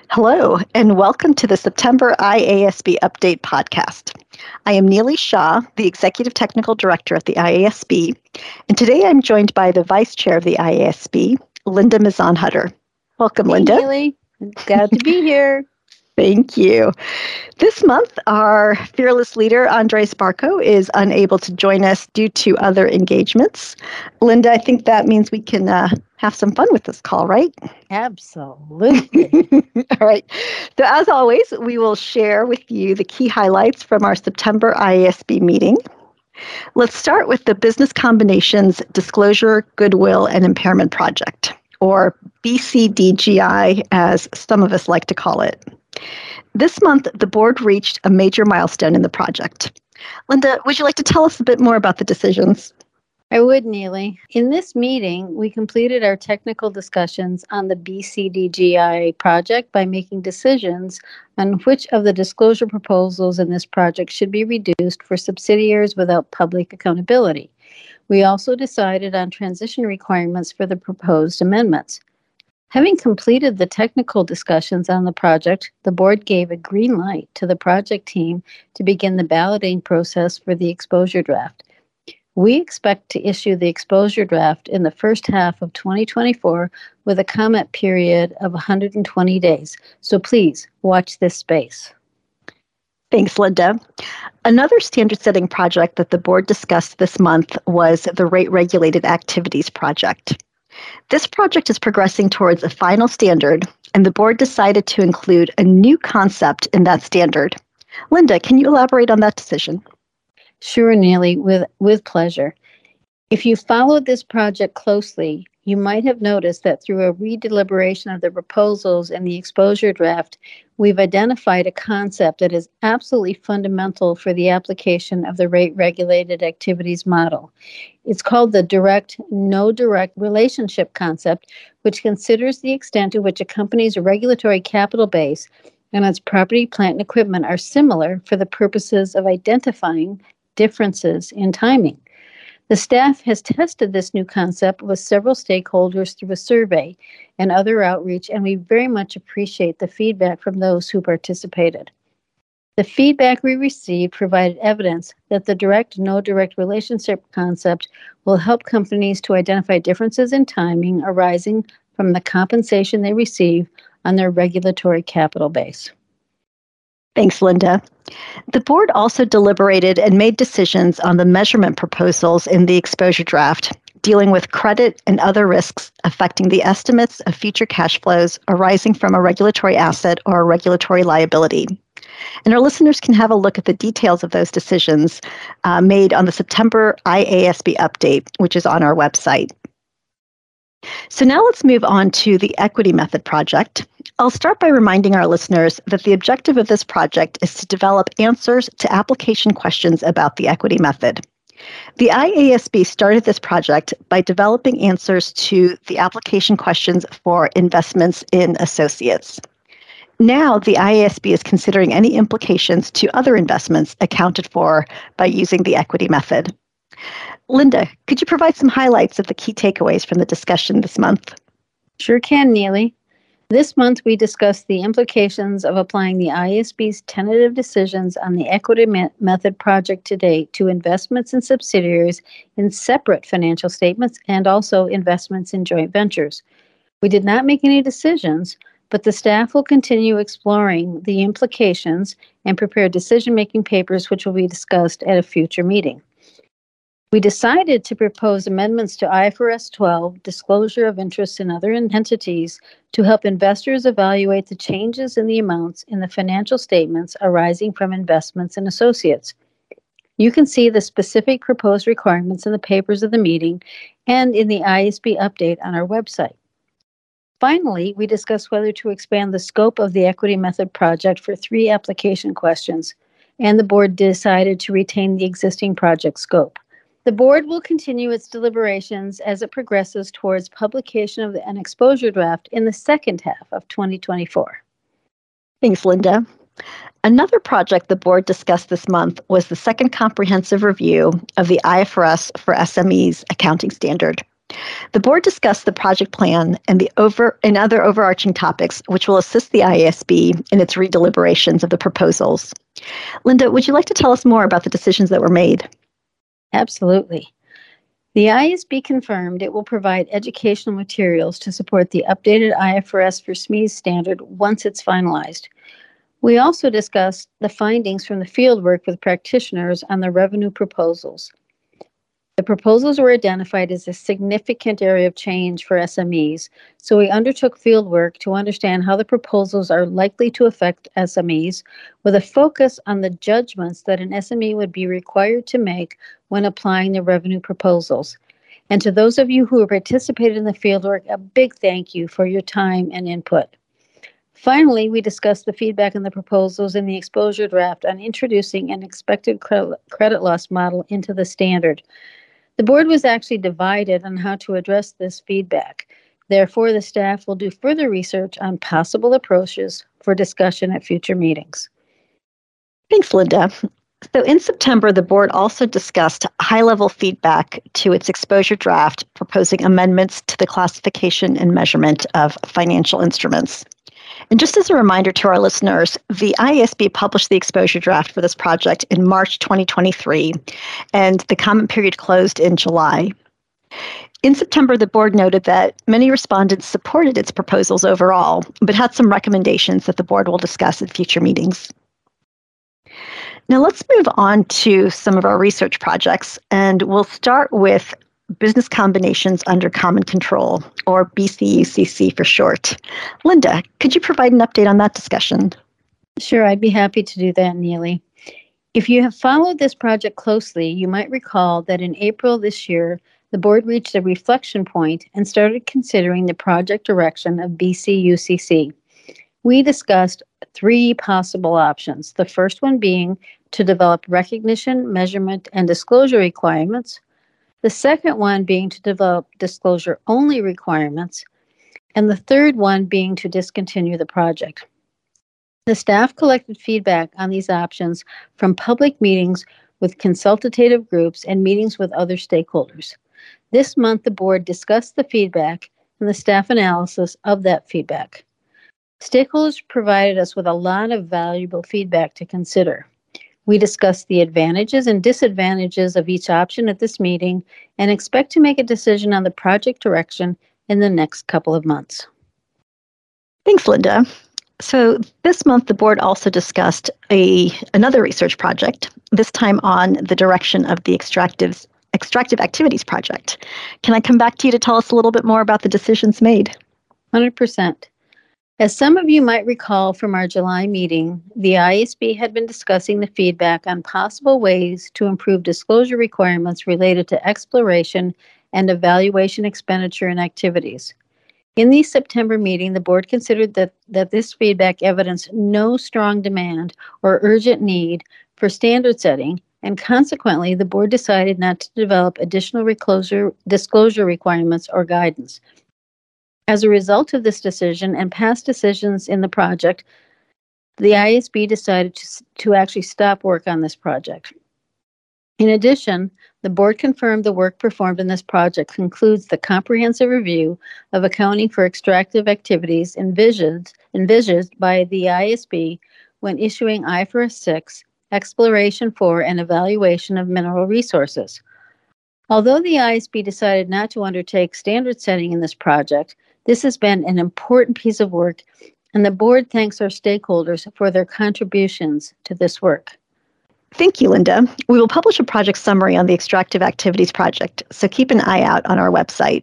Hello, and welcome to the September IASB Update podcast. I am Neely Shah, the Executive Technical Director at the IASB, and today I'm joined by the Vice Chair of the IASB, Linda Mizan-Hutter. Welcome, Hey, Linda. Neely. Glad to be here. Thank you. This month, our fearless leader, Andres Barco, is unable to join us due to other engagements. Linda, I think that means we can have some fun with this call, right? Absolutely. All right. So, as always, we will share with you the key highlights from our September IASB meeting. Let's start with the Business Combinations Disclosure, Goodwill, and Impairment Project, or BCDGI, as some of us like to call it. This month, the board reached a major milestone in the project. Linda, would you like to tell us a bit more about the decisions? I would, Neely. In this meeting, we completed our technical discussions on the BCDGI project by making decisions on which of the disclosure proposals in this project should be reduced for subsidiaries without public accountability. We also decided on transition requirements for the proposed amendments. Having completed the technical discussions on the project, the board gave a green light to the project team to begin the balloting process for the exposure draft. We expect to issue the exposure draft in the first half of 2024 with a comment period of 120 days. So please watch this space. Thanks, Linda. Another standard-setting project that the board discussed this month was the Rate Regulated Activities Project. This project is progressing towards a final standard, and the board decided to include a new concept in that standard. Linda, can you elaborate on that decision? Sure, Neely, with pleasure. If you followed this project closely, you might have noticed that through a redeliberation of the proposals in the exposure draft, we've identified a concept that is absolutely fundamental for the application of the rate regulated activities model. It's called the no direct relationship concept, which considers the extent to which a company's regulatory capital base and its property, plant, and equipment are similar for the purposes of identifying differences in timing. The staff has tested this new concept with several stakeholders through a survey and other outreach, and we very much appreciate the feedback from those who participated. The feedback we received provided evidence that the no direct relationship concept will help companies to identify differences in timing arising from the compensation they receive on their regulatory capital base. Thanks, Linda. The board also deliberated and made decisions on the measurement proposals in the exposure draft, dealing with credit and other risks affecting the estimates of future cash flows arising from a regulatory asset or a regulatory liability. And our listeners can have a look at the details of those decisions made on the September IASB update, which is on our website. So now let's move on to the equity method project. I'll start by reminding our listeners that the objective of this project is to develop answers to application questions about the equity method. The IASB started this project by developing answers to the application questions for investments in associates. Now, the IASB is considering any implications to other investments accounted for by using the equity method. Linda, could you provide some highlights of the key takeaways from the discussion this month? Sure can, Neely. This month, we discussed the implications of applying the IASB's tentative decisions on the equity method project to date to investments in subsidiaries in separate financial statements and also investments in joint ventures. We did not make any decisions, but the staff will continue exploring the implications and prepare decision-making papers which will be discussed at a future meeting. We decided to propose amendments to IFRS 12, Disclosure of Interests in Other Entities, to help investors evaluate the changes in the amounts in the financial statements arising from investments in associates. You can see the specific proposed requirements in the papers of the meeting and in the IASB update on our website. Finally, we discussed whether to expand the scope of the equity method project for 3 application questions, and the board decided to retain the existing project scope. The board will continue its deliberations as it progresses towards publication of an exposure draft in the second half of 2024. Thanks, Linda. Another project the board discussed this month was the second comprehensive review of the IFRS for SMEs accounting standard. The board discussed the project plan and other overarching topics, which will assist the IASB in its redeliberations of the proposals. Linda, would you like to tell us more about the decisions that were made? Absolutely. The IASB confirmed it will provide educational materials to support the updated IFRS for SMEs standard once it's finalized. We also discussed the findings from the fieldwork with practitioners on the revenue proposals. The proposals were identified as a significant area of change for SMEs, so we undertook fieldwork to understand how the proposals are likely to affect SMEs, with a focus on the judgments that an SME would be required to make when applying the revenue proposals. And to those of you who participated in the fieldwork, a big thank you for your time and input. Finally, we discussed the feedback on the proposals in the exposure draft on introducing an expected credit loss model into the standard. The board was actually divided on how to address this feedback. Therefore, the staff will do further research on possible approaches for discussion at future meetings. Thanks, Linda. So in September, the board also discussed high-level feedback to its exposure draft, proposing amendments to the classification and measurement of financial instruments. And just as a reminder to our listeners, the IASB published the exposure draft for this project in March 2023, and the comment period closed in July. In September, the board noted that many respondents supported its proposals overall, but had some recommendations that the board will discuss at future meetings. Now let's move on to some of our research projects, and we'll start with Business Combinations Under Common Control, or BCUCC for short. Linda, could you provide an update on that discussion? Sure, I'd be happy to do that, Neely. If you have followed this project closely, you might recall that in April this year, the board reached a reflection point and started considering the project direction of BCUCC. We discussed 3 possible options, the first one being to develop recognition, measurement, and disclosure requirements, the second one being to develop disclosure-only requirements, and the third one being to discontinue the project. The staff collected feedback on these options from public meetings with consultative groups and meetings with other stakeholders. This month, the board discussed the feedback and the staff analysis of that feedback. Stakeholders provided us with a lot of valuable feedback to consider. We discussed the advantages and disadvantages of each option at this meeting and expect to make a decision on the project direction in the next couple of months. Thanks, Linda. So this month, the board also discussed another research project, this time on the direction of the Extractive Activities Project. Can I come back to you to tell us a little bit more about the decisions made? 100%. As some of you might recall from our July meeting, the IASB had been discussing the feedback on possible ways to improve disclosure requirements related to exploration and evaluation expenditure and activities. In the September meeting, the board considered that this feedback evidenced no strong demand or urgent need for standard setting, and consequently, the board decided not to develop additional disclosure requirements or guidance. As a result of this decision and past decisions in the project, the IASB decided to actually stop work on this project. In addition, the board confirmed the work performed in this project concludes the comprehensive review of accounting for extractive activities envisioned by the IASB when issuing IFRS 6, Exploration for and Evaluation of Mineral Resources. Although the IASB decided not to undertake standard setting in this project, this has been an important piece of work, and the board thanks our stakeholders for their contributions to this work. Thank you, Linda. We will publish a project summary on the Extractive Activities Project, so keep an eye out on our website.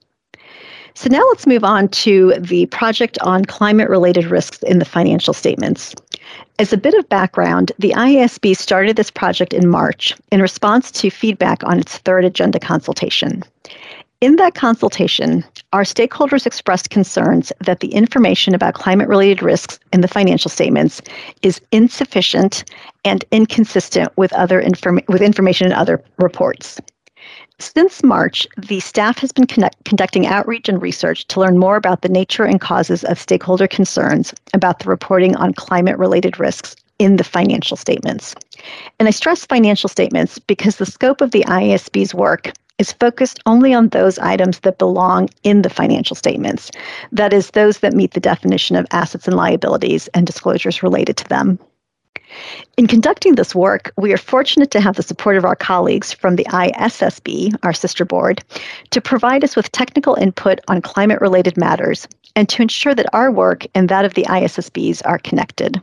So now let's move on to the project on climate-related risks in the financial statements. As a bit of background, the IASB started this project in March in response to feedback on its third agenda consultation. In that consultation, our stakeholders expressed concerns that the information about climate-related risks in the financial statements is insufficient and inconsistent with information in other reports. Since March, the staff has been conducting outreach and research to learn more about the nature and causes of stakeholder concerns about the reporting on climate-related risks in the financial statements. And I stress financial statements because the scope of the IASB's work is focused only on those items that belong in the financial statements, that is, those that meet the definition of assets and liabilities and disclosures related to them. In conducting this work, we are fortunate to have the support of our colleagues from the ISSB, our sister board, to provide us with technical input on climate-related matters and to ensure that our work and that of the ISSBs are connected.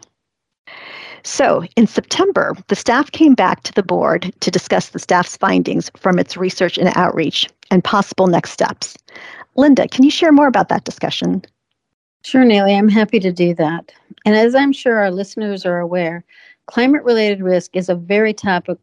So, in September, the staff came back to the board to discuss the staff's findings from its research and outreach and possible next steps. Linda, can you share more about that discussion? Sure, Neely, I'm happy to do that. And as I'm sure our listeners are aware, climate-related risk is very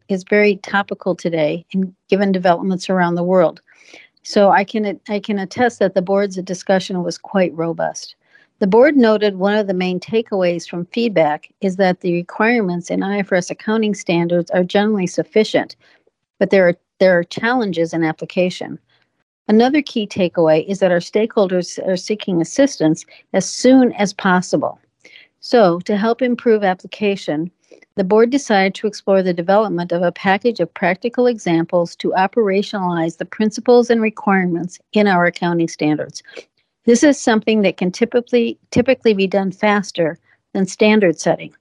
topical today, and given developments around the world. So I can attest that the board's discussion was quite robust. The board noted one of the main takeaways from feedback is that the requirements in IFRS accounting standards are generally sufficient, but there are challenges in application. Another key takeaway is that our stakeholders are seeking assistance as soon as possible. So, to help improve application, the board decided to explore the development of a package of practical examples to operationalize the principles and requirements in our accounting standards. This is something that can typically be done faster than standard setting.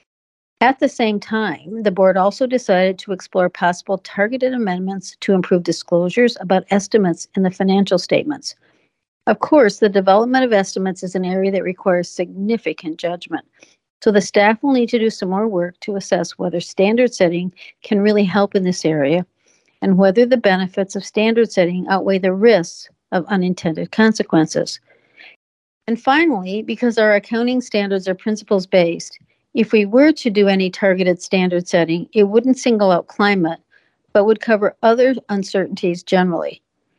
At the same time, the board also decided to explore possible targeted amendments to improve disclosures about estimates in the financial statements. Of course, the development of estimates is an area that requires significant judgment. So the staff will need to do some more work to assess whether standard setting can really help in this area and whether the benefits of standard setting outweigh the risks of unintended consequences. And finally, because our accounting standards are principles-based, if we were to do any targeted standard setting, it wouldn't single out climate, but would cover other uncertainties generally.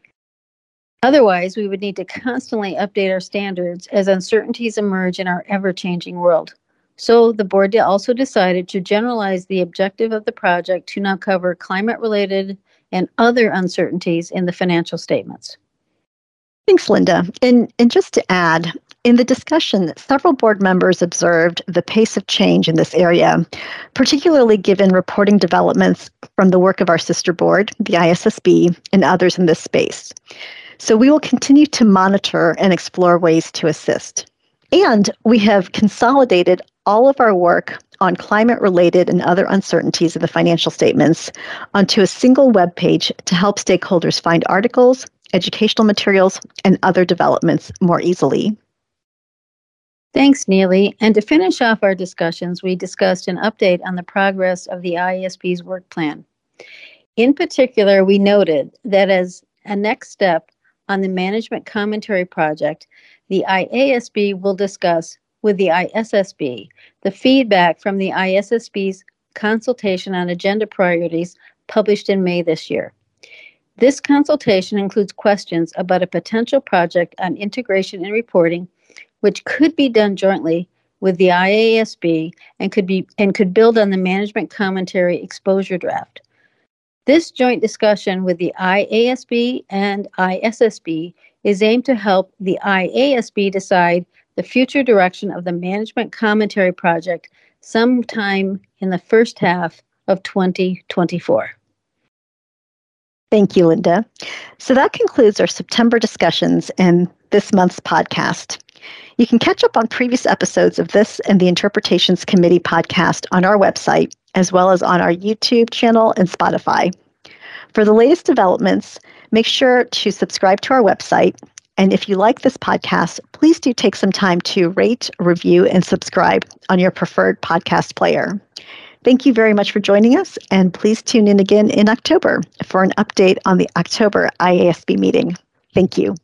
Otherwise, we would need to constantly update our standards as uncertainties emerge in our ever-changing world. So the board also decided to generalize the objective of the project to now cover climate-related and other uncertainties in the financial statements. Thanks, Linda. And just to add, in the discussion, several board members observed the pace of change in this area, particularly given reporting developments from the work of our sister board, the ISSB, and others in this space. So we will continue to monitor and explore ways to assist. And we have consolidated all of our work on climate-related and other uncertainties in the financial statements onto a single web page to help stakeholders find articles, educational materials, and other developments more easily. Thanks, Neely. And to finish off our discussions, we discussed an update on the progress of the IASB's work plan. In particular, we noted that as a next step on the management commentary project, the IASB will discuss with the ISSB the feedback from the ISSB's consultation on agenda priorities published in May this year. This consultation includes questions about a potential project on integration and reporting, which could be done jointly with the IASB and could build on the management commentary exposure draft. This joint discussion with the IASB and ISSB is aimed to help the IASB decide the future direction of the management commentary project sometime in the first half of 2024. Thank you, Linda. So that concludes our September discussions and this month's podcast. You can catch up on previous episodes of this and the Interpretations Committee podcast on our website, as well as on our YouTube channel and Spotify. For the latest developments, make sure to subscribe to our website. And if you like this podcast, please do take some time to rate, review, and subscribe on your preferred podcast player. Thank you very much for joining us, and please tune in again in October for an update on the October IASB meeting. Thank you.